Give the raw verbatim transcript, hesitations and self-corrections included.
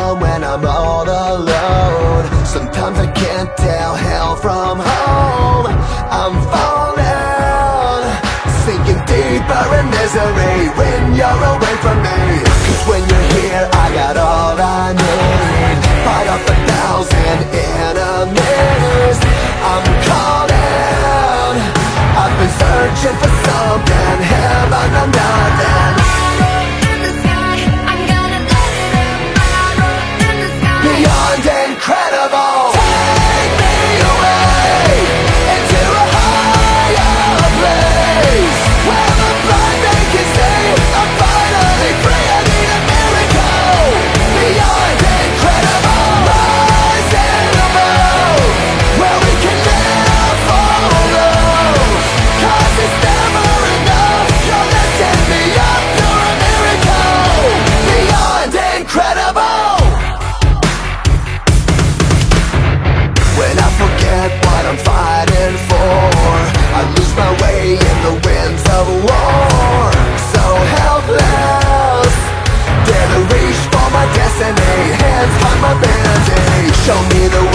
come when I'm all alone. Sometimes I can't tell hell from home. I'm falling, sinking deeper in misery when you're away from me. Cause when you're here I got all I need. Fight off a thousand enemies. I'm calling, I've been searching for something, heaven or nothing. Beyond incredible, take me away into a higher place where the blind they can see I'm finally free. I need a miracle. Beyond incredible, rising above where we can live for love. Cause it's never enough. You're lifting me up, you're a miracle. Beyond incredible. When I forget what I'm fighting for, I lose my way in the winds of war. So helpless, dare to reach for my destiny. Hands on my bandage, show me the